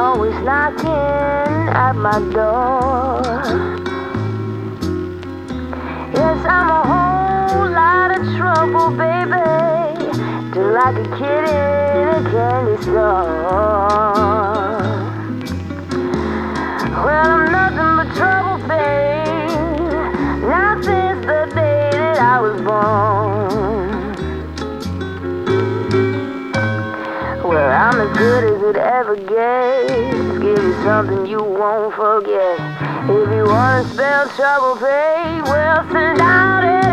always knocking at my door. Yes, I'm a whole lot of trouble, baby, just like a kid in a candy store. Well, I'm nothing but trouble, babe, not since the day that I was born. Well, I'm as good as it ever gets. Give you something you won't forget. If you wanna spell trouble, babe, well, sit down and